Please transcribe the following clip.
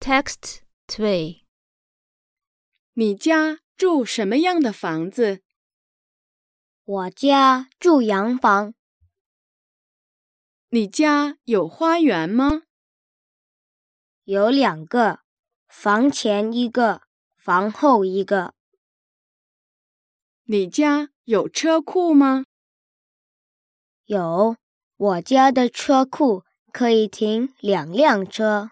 Text 2. 你家住什么样的房子？ 我家住洋房。 你家有花园吗？ 有2个，房前一个，房后一个。 你家有车库吗？ 有，我家的车库可以停2辆车。